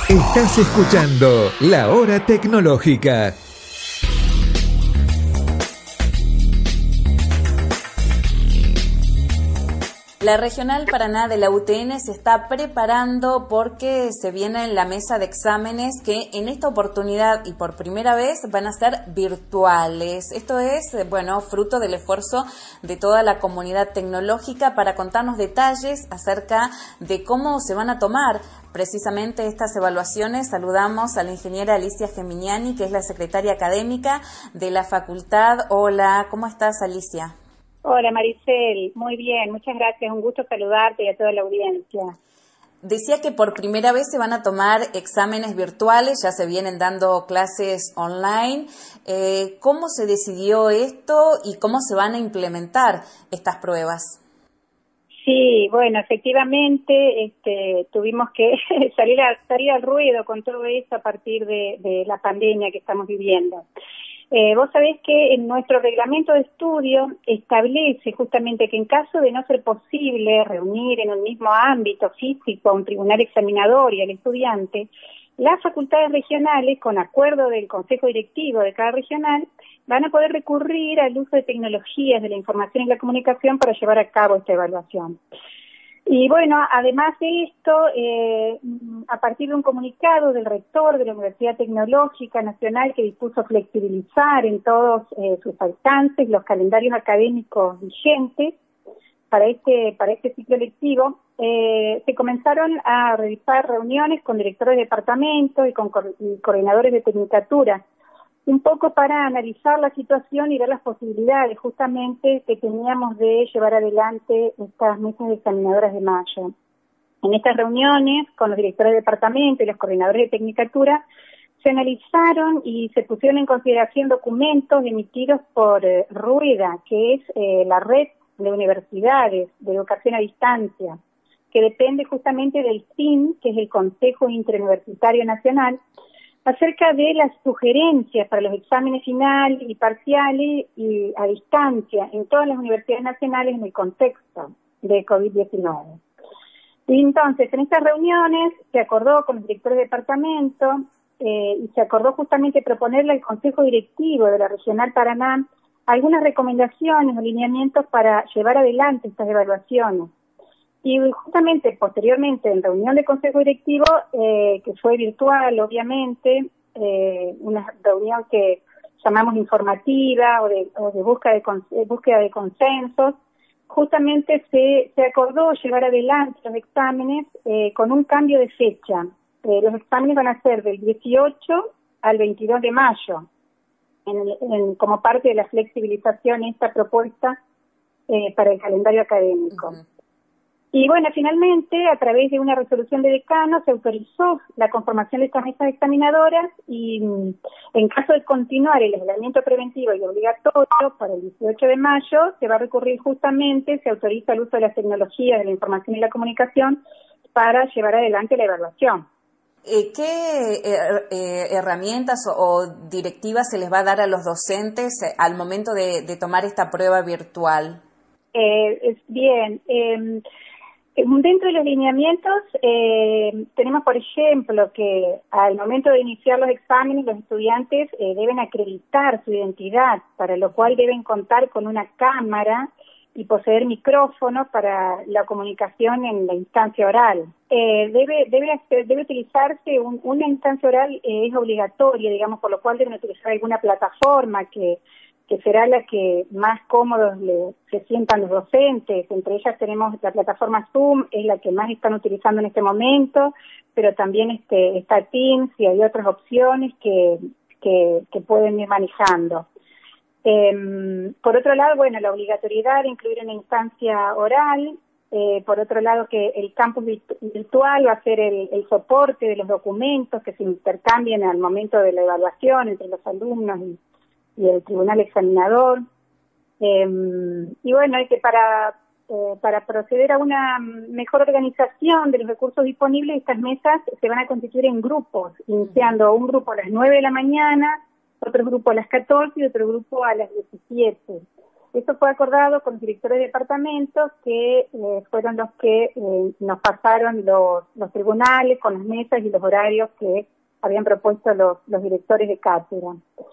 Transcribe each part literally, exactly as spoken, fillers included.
Estás escuchando La Hora Tecnológica. La Regional Paraná de la U T N se está preparando porque se viene en la mesa de exámenes que en esta oportunidad y por primera vez van a ser virtuales. Esto es, bueno, fruto del esfuerzo de toda la comunidad tecnológica para contarnos detalles acerca de cómo se van a tomar precisamente estas evaluaciones. Saludamos a la ingeniera Alicia Geminiani, que es la secretaria académica de la facultad. Hola, ¿cómo estás, Alicia? Hola, Maricel, muy bien, muchas gracias, un gusto saludarte y a toda la audiencia. Decía que por primera vez se van a tomar exámenes virtuales, ya se vienen dando clases online. Eh, ¿Cómo se decidió esto y cómo se van a implementar estas pruebas? Sí, bueno, efectivamente este, tuvimos que salir, a, salir al ruedo con todo esto a partir de, de la pandemia que estamos viviendo. Eh, vos sabés que en nuestro reglamento de estudio establece justamente que en caso de no ser posible reunir en un mismo ámbito físico a un tribunal examinador y al estudiante, las facultades regionales, con acuerdo del consejo directivo de cada regional, van a poder recurrir al uso de tecnologías de la información y la comunicación para llevar a cabo esta evaluación. Y bueno, además de esto, eh, a partir de un comunicado del rector de la Universidad Tecnológica Nacional que dispuso flexibilizar en todos eh, sus alcances los calendarios académicos vigentes para este para este ciclo lectivo, eh, se comenzaron a realizar reuniones con directores de departamento y con co- y coordinadores de tecnicatura, un poco para analizar la situación y ver las posibilidades justamente que teníamos de llevar adelante estas mesas de examinadoras de mayo. En estas reuniones con los directores de departamento y los coordinadores de tecnicatura se analizaron y se pusieron en consideración documentos emitidos por eh, Rueda, que es eh, la red de universidades de educación a distancia, que depende justamente del C I N, que es el Consejo Interuniversitario Nacional, acerca de las sugerencias para los exámenes finales y parciales y a distancia en todas las universidades nacionales en el contexto de COVID diecinueve. Y entonces, en estas reuniones se acordó con los directores de departamento eh, y se acordó justamente proponerle al Consejo Directivo de la Regional Paraná algunas recomendaciones o lineamientos para llevar adelante estas evaluaciones. Y justamente posteriormente en reunión de consejo directivo, eh, que fue virtual obviamente, eh, una reunión que llamamos informativa o de, o de búsqueda de, con, búsqueda de consensos, justamente se, se acordó llevar adelante los exámenes eh, con un cambio de fecha. Eh, los exámenes van a ser del dieciocho al veintidós de mayo, en el, en, como parte de la flexibilización esta propuesta eh, para el calendario académico. Uh-huh. Y bueno, finalmente, a través de una resolución de decano, se autorizó la conformación de estas mesas examinadoras y en caso de continuar el aislamiento preventivo y obligatorio para el dieciocho de mayo, se va a recurrir justamente, se autoriza el uso de las tecnologías de la información y la comunicación para llevar adelante la evaluación. Eh, ¿Qué eh, eh, herramientas o, o directivas se les va a dar a los docentes eh, al momento de, de tomar esta prueba virtual? Eh, es bien, eh, dentro de los lineamientos eh, tenemos, por ejemplo, que al momento de iniciar los exámenes los estudiantes eh, deben acreditar su identidad, para lo cual deben contar con una cámara y poseer micrófono para la comunicación en la instancia oral. Eh, debe, debe, hacer, debe utilizarse un, una instancia oral, eh, es obligatoria, digamos, por lo cual deben utilizar alguna plataforma que que será la que más cómodos le, se sientan los docentes. Entre ellas tenemos la plataforma Zoom, es la que más están utilizando en este momento, pero también este, está Teams y hay otras opciones que, que, que pueden ir manejando. Eh, por otro lado, bueno, la obligatoriedad de incluir una instancia oral. Eh, por otro lado, que el campus virtual va a ser el, el soporte de los documentos que se intercambien al momento de la evaluación entre los alumnos y y el tribunal examinador. Eh, y bueno, hay que para, eh, para proceder a una mejor organización de los recursos disponibles, estas mesas se van a constituir en grupos, iniciando un grupo a las nueve de la mañana, otro grupo a las catorce y otro grupo a las diecisiete. Eso fue acordado con los directores de departamentos que eh, fueron los que eh, nos pasaron los, los tribunales con las mesas y los horarios que habían propuesto los, los directores de cátedra.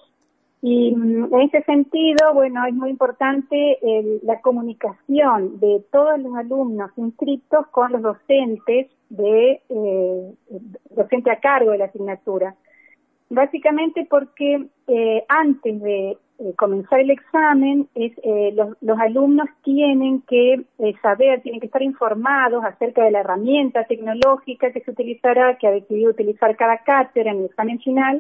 Y en ese sentido, bueno, es muy importante el, la comunicación de todos los alumnos inscritos con los docentes de eh, docente a cargo de la asignatura. Básicamente porque eh, antes de eh, comenzar el examen, es, eh, los, los alumnos tienen que eh, saber, tienen que estar informados acerca de la herramienta tecnológica que se utilizará, que ha decidido utilizar cada cátedra en el examen final,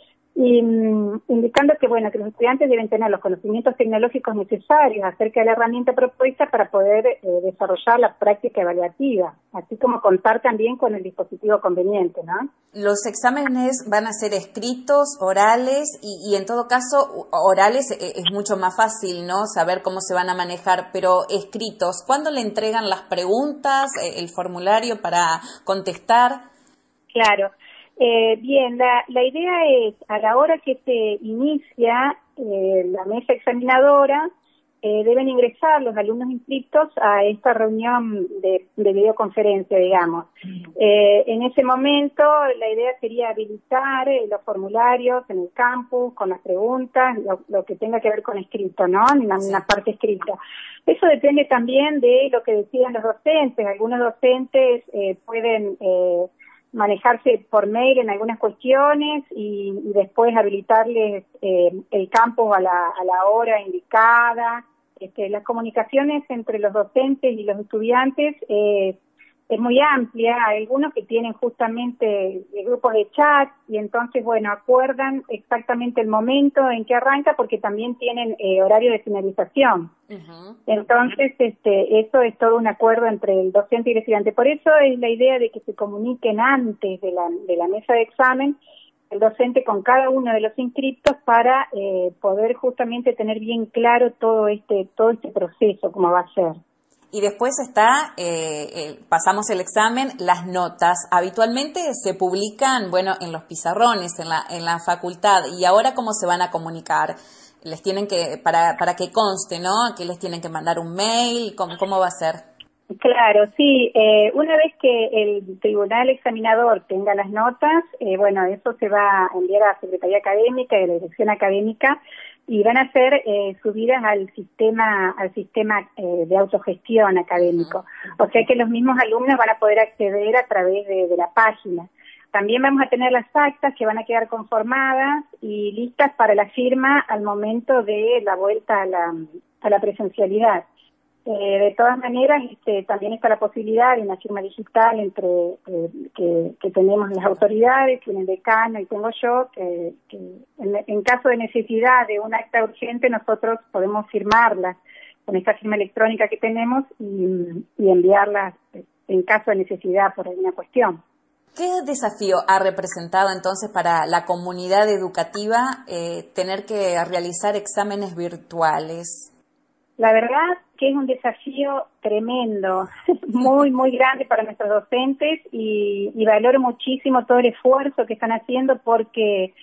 y um, indicando que bueno que los estudiantes deben tener los conocimientos tecnológicos necesarios acerca de la herramienta propuesta para poder eh, desarrollar la práctica evaluativa, así como contar también con el dispositivo conveniente, ¿no? Los exámenes van a ser escritos, orales, y, y en todo caso, orales es mucho más fácil, ¿no? Saber cómo se van a manejar, pero escritos, ¿cuándo le entregan las preguntas, el formulario para contestar? Claro. Eh, bien, la, la idea es, a la hora que se inicia eh, la mesa examinadora, eh, deben ingresar los alumnos inscritos a esta reunión de, de videoconferencia, digamos. Eh, en ese momento, la idea sería habilitar eh, los formularios en el campus, con las preguntas, lo, lo que tenga que ver con escrito, ¿no? En la, una parte escrita. Eso depende también de lo que decidan los docentes. Algunos docentes eh, pueden... Eh, manejarse por mail en algunas cuestiones y, y después habilitarles eh, el campus a la, a la hora indicada. Este, las comunicaciones entre los docentes y los estudiantes eh, es muy amplia. Hay algunos que tienen justamente grupos de chat y entonces, bueno, acuerdan exactamente el momento en que arranca porque también tienen eh, horario de finalización. Uh-huh. Entonces, este, eso es todo un acuerdo entre el docente y el estudiante. Por eso es la idea de que se comuniquen antes de la, de la mesa de examen el docente con cada uno de los inscriptos para eh, poder justamente tener bien claro todo este, todo este proceso, cómo va a ser. Y después está, eh, eh, pasamos el examen, las notas. Habitualmente se publican, bueno, en los pizarrones, en la, en la facultad. ¿Y ahora cómo se van a comunicar? Les tienen que, para, para que conste, ¿no? ¿Que les tienen que mandar un mail? ¿Cómo, cómo va a ser? Claro, sí. Eh, una vez que el tribunal examinador tenga las notas, eh, bueno, eso se va a enviar a la Secretaría Académica y a la Dirección Académica, y van a ser eh, subidas al sistema al sistema eh, de autogestión académico. O sea que los mismos alumnos van a poder acceder a través de, de la página. También vamos a tener las actas que van a quedar conformadas y listas para la firma al momento de la vuelta a la, a la presencialidad. Eh, de todas maneras, este, también está la posibilidad de una firma digital entre eh, que, que tenemos las autoridades, tiene el decano y tengo yo, que, que en, en caso de necesidad de un acta urgente nosotros podemos firmarlas con esta firma electrónica que tenemos y, y enviarlas en caso de necesidad por alguna cuestión. ¿Qué desafío ha representado entonces para la comunidad educativa eh, tener que realizar exámenes virtuales? La verdad que es un desafío tremendo, muy, muy grande para nuestros docentes y, y valoro muchísimo todo el esfuerzo que están haciendo porque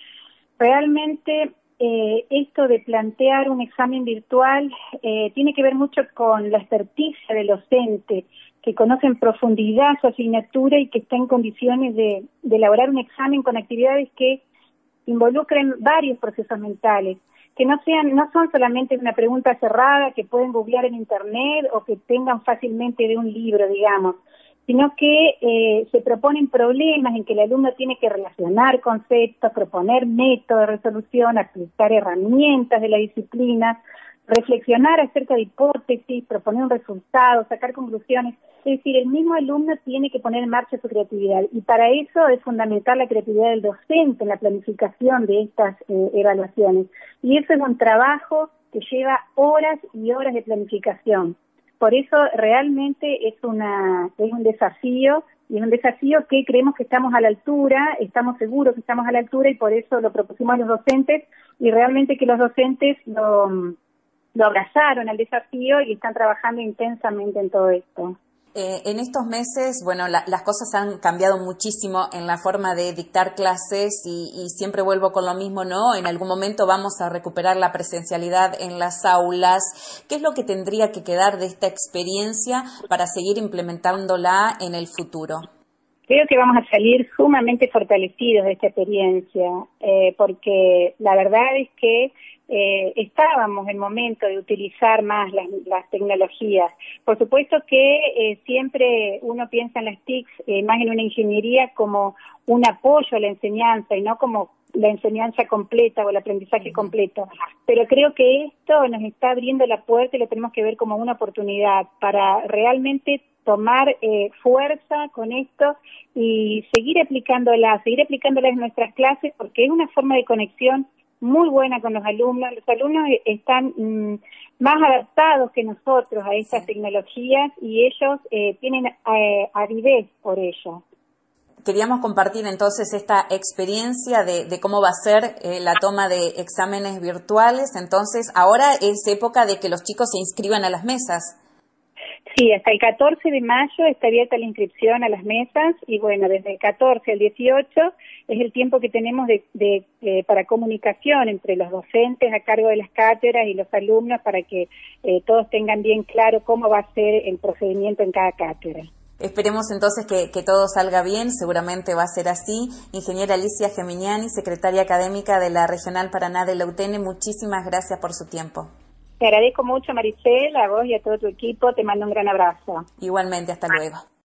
realmente eh, esto de plantear un examen virtual eh, tiene que ver mucho con la experticia del docente, que conoce en profundidad su asignatura y que está en condiciones de, de elaborar un examen con actividades que involucren varios procesos mentales, que no sean, no son solamente una pregunta cerrada que pueden googlear en internet o que tengan fácilmente de un libro, digamos, sino que eh, se proponen problemas en que el alumno tiene que relacionar conceptos, proponer métodos de resolución, aplicar herramientas de la disciplina, reflexionar acerca de hipótesis, proponer un resultado, sacar conclusiones. Es decir, el mismo alumno tiene que poner en marcha su creatividad y para eso es fundamental la creatividad del docente en la planificación de estas eh, evaluaciones. Y eso es un trabajo que lleva horas y horas de planificación. Por eso realmente es una es un desafío y es un desafío que creemos que estamos a la altura, estamos seguros que estamos a la altura y por eso lo propusimos a los docentes y realmente que los docentes lo, lo abrazaron al desafío y están trabajando intensamente en todo esto. Eh, en estos meses, bueno, la, las cosas han cambiado muchísimo en la forma de dictar clases y, y siempre vuelvo con lo mismo, ¿no? En algún momento vamos a recuperar la presencialidad en las aulas. ¿Qué es lo que tendría que quedar de esta experiencia para seguir implementándola en el futuro? Creo que vamos a salir sumamente fortalecidos de esta experiencia, eh, porque la verdad es que eh, estábamos en momento de utilizar más las, las tecnologías. Por supuesto que eh, siempre uno piensa en las T I Cs, eh, más en una ingeniería como un apoyo a la enseñanza y no como la enseñanza completa o el aprendizaje completo. Pero creo que esto nos está abriendo la puerta y lo tenemos que ver como una oportunidad para realmente tomar eh, fuerza con esto y seguir aplicándola, seguir aplicándola en nuestras clases, porque es una forma de conexión muy buena con los alumnos. Los alumnos están mmm, más adaptados que nosotros a estas tecnologías y ellos eh, tienen eh, avidez por ello. Queríamos compartir entonces esta experiencia de, de cómo va a ser eh, la toma de exámenes virtuales. Entonces, ahora es época de que los chicos se inscriban a las mesas. Sí, hasta el catorce de mayo está abierta la inscripción a las mesas y bueno, desde el catorce al dieciocho es el tiempo que tenemos de, de, de, para comunicación entre los docentes a cargo de las cátedras y los alumnos para que eh, todos tengan bien claro cómo va a ser el procedimiento en cada cátedra. Esperemos entonces que, que todo salga bien, seguramente va a ser así. Ingeniera Alicia Geminiani, secretaria académica de la Regional Paraná de la U T N, muchísimas gracias por su tiempo. Te agradezco mucho, Maricel, a vos y a todo tu equipo, te mando un gran abrazo. Igualmente, hasta luego.